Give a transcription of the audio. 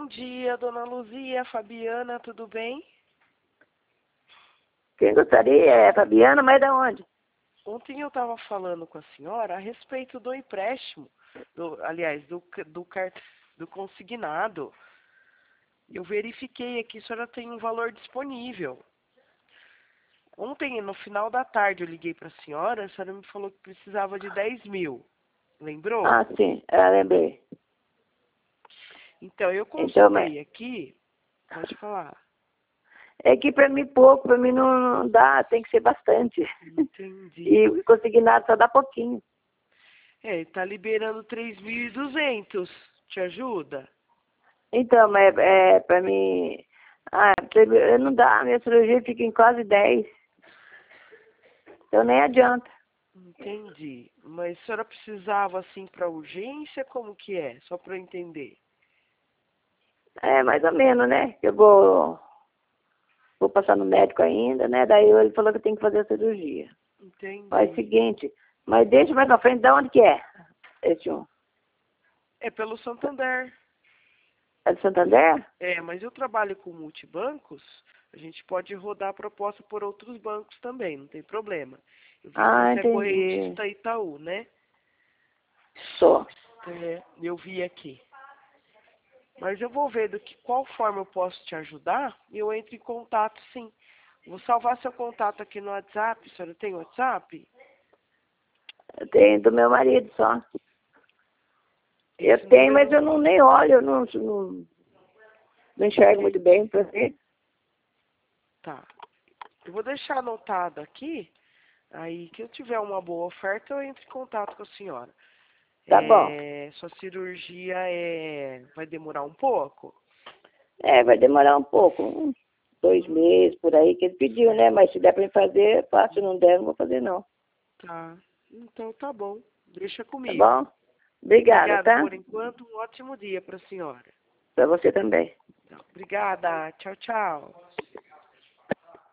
Bom dia, dona Luzia, Fabiana, tudo bem? Quem gostaria é Fabiana, mas da onde? Ontem eu estava falando com a senhora a respeito do empréstimo, do consignado. Eu verifiquei aqui, a senhora tem um valor disponível. Ontem, no final da tarde, eu liguei para a senhora me falou que precisava de 10 mil. Lembrou? Ah, sim, eu lembrei. Então, eu Então, mas consultei aqui, pode falar. é que para mim pouco, para mim não dá, tem que ser bastante. Entendi. E consignado só dá pouquinho. Tá liberando 3.200. Te ajuda? Então, mas para mim, não dá, minha cirurgia fica em quase 10. Então nem adianta. Entendi. Mas a senhora precisava, assim, para urgência? Como que é? Só para eu entender. É mais ou menos, né? Eu vou passar no médico ainda, né? Daí ele falou que tem que fazer a cirurgia. Mas é o Entendi. seguinte, mas deixa mais pra frente, da onde que é? Esse um. É pelo Santander. É de Santander? Mas eu trabalho com multibancos. A gente pode rodar a proposta por outros bancos também, não tem problema. Eu vi que Ah, você é entendi. correntista Itaú, né? Só. Eu vi aqui. Mas eu vou ver qual forma eu posso te ajudar e eu entro em contato, sim. Vou salvar seu contato aqui no WhatsApp. A senhora tem WhatsApp? Eu tenho do meu marido só. Eu Esse tenho, mas número. eu não nem olho, eu não enxergo muito Entendi. bem pra ver. Tá. Eu vou deixar anotado aqui. Aí que eu tiver uma boa oferta, eu entro em contato com a senhora. Tá bom. Sua cirurgia vai demorar um pouco? É, vai demorar um pouco, uns 2 meses por aí que ele pediu, né? Mas se der pra ele fazer, eu faço. Se não der, não vou fazer não. Tá. Então tá bom. Deixa Tá comigo. bom? Obrigada, Obrigada tá? por enquanto. Um ótimo dia para a senhora. Pra você também. Obrigada. Tchau, tchau.